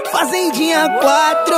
Fazendinha 4.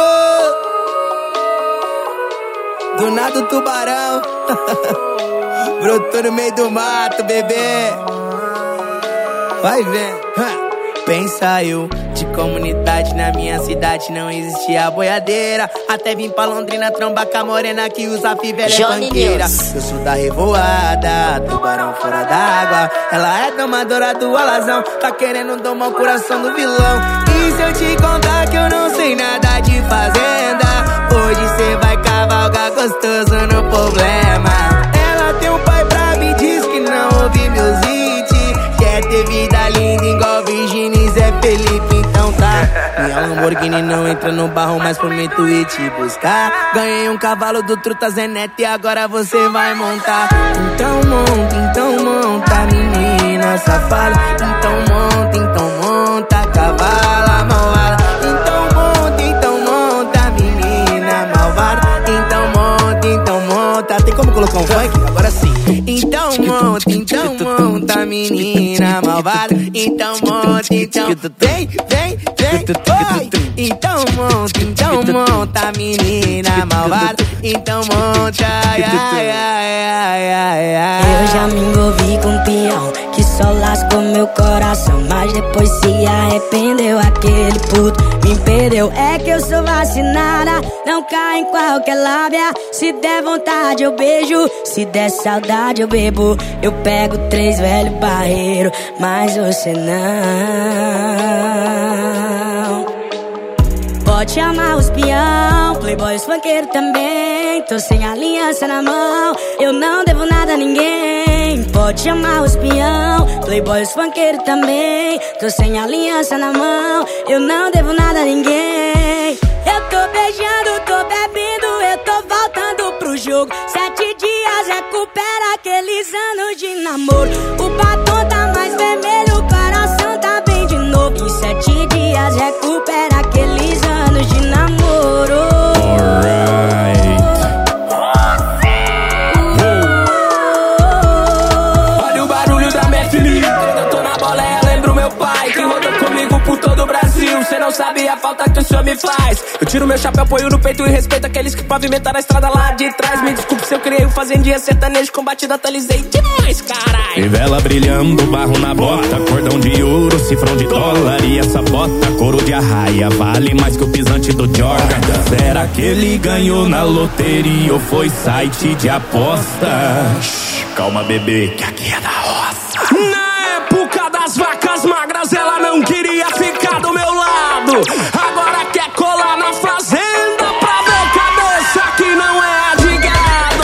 Do nada o tubarão brotou no meio do mato, bebê. Vai ver. Pensa eu, de comunidade na minha cidade não existia boiadeira. Até vim pra Londrina trombar com a morena que usa fivela é banqueira. Eu sou da revoada, tubarão fora d'água. Ela é domadora do alazão, tá querendo domar o coração do vilão. E se eu te contar que eu não sei nada de fazenda, hoje cê vai cavalgar gostoso no problema. Ela tem um pai brabo e diz que não ouve meus hits. Quer ter vida linda igual Virgínia e Zé Felipe, então tá. Minha Lamborghini não entra no barro, mas prometo ir te buscar. Ganhei um cavalo do Truta Zeneto e agora você vai montar. Então monta, menina safada. Então monta, cavala malvada. Então monta, menina malvada. Então monta. Tem como colocar um funk? Agora sim. Então monta, menina malvada. Então monta, vem, oi. Então monta, menina malvada. Então monta, Eu já me envolvi com um peão que só lascou meu coração, mas depois se arrependeu. Aquele puto me perdeu. É que eu sou vacinada, não cai em qualquer lábia. Se der vontade eu beijo, se der saudade eu bebo. Eu pego 3 velho barreiro, mas você não. Pode chamar os peão, playboy, os funkeiros também. Tô sem aliança na mão, eu não devo nada a ninguém. Pode chamar os peão, playboy, os funkeiros também. Tô sem aliança na mão, eu não devo nada a ninguém. Eu tô beijando, tô bebendo, eu tô voltando pro jogo. 7 dias recupera aqueles anos de namoro. O batom tá mais vermelho, o coração tá bem de novo. Em 7 dias recupera aqueles anos de namoro. Olha o barulho da minha filha. Eu tô na boleia, lembro meu pai que roda comigo por todo o Brasil. Cê não sabe a falta que o senhor me faz. Eu tiro meu chapéu, ponho no peito e respeito aqueles que pavimentaram a estrada lá de trás. Me desculpe se eu criei um fazendinha sertanejo com batida, atualizei demais, caralho. Fivela brilhando, barro na bota, cordão de ouro, cifrão de dólar. E essa bota, couro de arraia, vale mais que o pisante do Jordan. Será que ele ganhou na loteria ou foi site de aposta? Calma, bebê, que aqui é da roça. Na época das vacas magras, ela não queria ficar do meu lado. Agora quer colar na fazenda pra ver cabeça que não é de gado.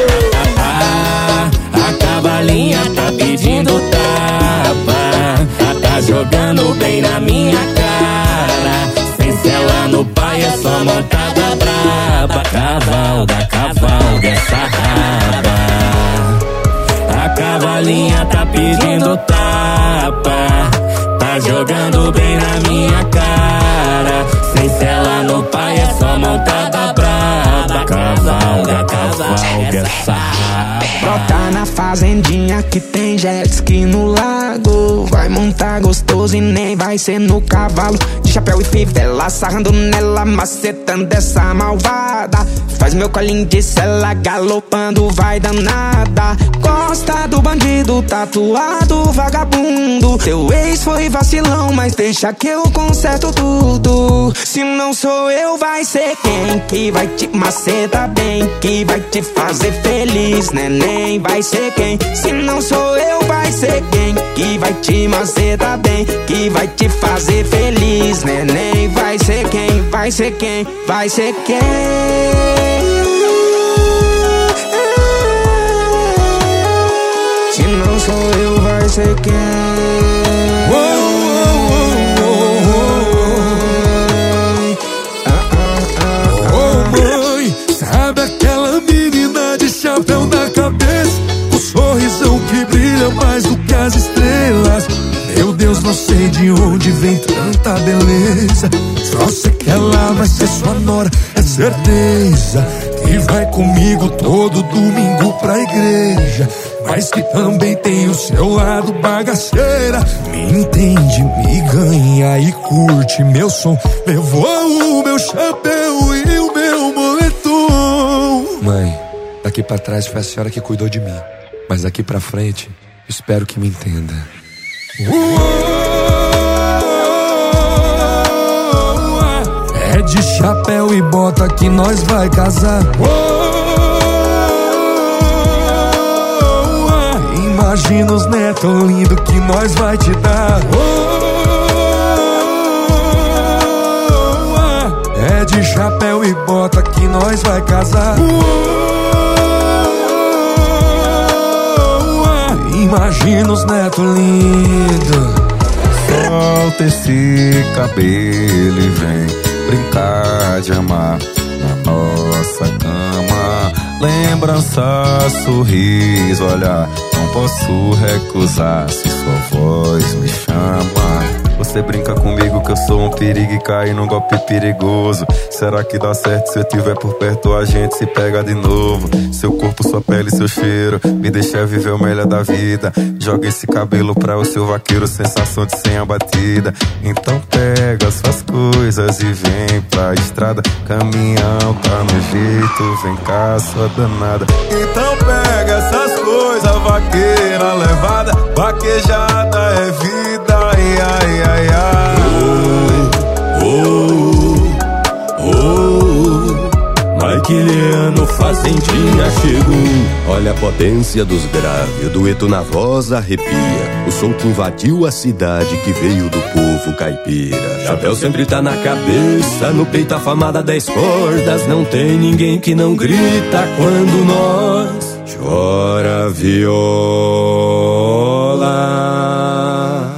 A cavalinha tá pedindo tapa, tá jogando bem na minha cara. Sem cela no pai, é só montada braba. Cavalga essa raba. A cavalinha tá pedindo tapa, tá jogando bem na minha cara. Sem cela no pai, é só montada braba. Cavalga essa raba. Brota na fazendinha que tem jet ski no lago. Vai montar gostoso e nem vai ser no cavalo. De chapéu e fivela, sarrando nela, macetando essa malvada. Faz meu colinho de cela, galopando, vai danada. Gosta do bandido, tatuado, vagabundo. Teu ex foi vacilão, mas deixa que eu conserto tudo. Se não sou eu, vai ser quem? Que vai te macetar bem, que vai te fazer feliz, neném. Vai ser quem? Se não sou eu, vai ser quem? Que vai te macetar bem, que vai te fazer feliz, neném. Vai ser quem? Vai ser quem? Vai ser quem? Se não sou eu, vai ser quem? Mãe, sabe aquela menina de chapéu na cabeça, o sorrisão que brilha mais do que as estrelas? Meu Deus, não sei de onde vem tanta beleza. Só sei que ela vai ser sua nora, é certeza. E vai comigo todo domingo pra igreja, mas que também tem o seu lado bagaceira. Me entende, me ganha senta e curte meu som. Levou o meu chapéu e o meu moletom. Mãe, daqui pra trás foi a senhora que cuidou de mim, mas daqui pra frente, espero que me entenda. É de chapéu e bota que nós vai casar. Imagina os netos lindos que nós vai te dar. É de chapéu e bota que nós vai casar. Imagina os netos lindos. Solta esse cabelo e vem brincar de amar na nossa cama. Lembrança, sorriso, olhar, não posso recusar se sua voz me chama. Você brinca comigo que eu sou um perigo e cai num golpe perigoso. Será que dá certo se eu tiver por perto, a gente se pega de novo? Seu corpo, sua pele, seu cheiro, me deixa viver o melhor da vida. Joga esse cabelo pra o seu vaqueiro, sensação de senha batida. Então pega suas coisas e vem pra estrada. Caminhão tá no jeito, vem cá sua danada. Então pega essas coisas, vaqueira levada. Vaquejada é vida, ai, ai, ai, ai. Maquiliano Fazendinha chegou. Olha a potência dos graves, o dueto na voz arrepia. O som que invadiu a cidade, que veio do povo caipira. Chapéu sempre tá na cabeça, no peito a famada 10 cordas. Não tem ninguém que não grita quando nós chora viola.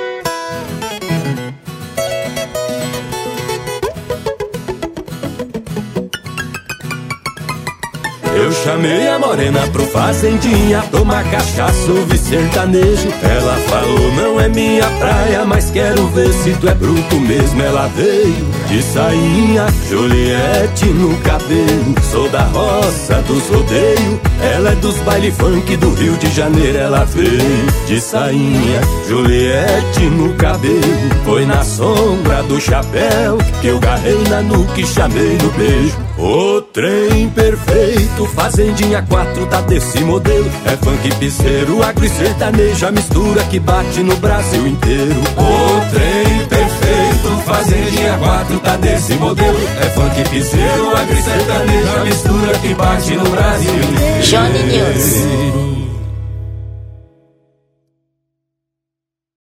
Eu chamei a morena pro fazendinha tomar cachaça, ouvir sertanejo. Ela falou, não é minha praia, mas quero ver se tu é bruto mesmo. Ela veio de sainha, Juliette no cabelo. Sou da roça dos rodeios, ela é dos baile funk do Rio de Janeiro. Ela veio de sainha, Juliette no cabelo. Foi na sombra do chapéu que eu garrei na nuca e chamei no beijo. O trem perfeito, Fazendinha 4 tá desse modelo. É funk piseiro, agro e sertanejo, a mistura que bate no Brasil inteiro. O trem perfeito, Fazendinha 4 tá desse modelo. É funk piseiro, agro e sertanejo, a mistura que bate no Brasil inteiro. Johnny News.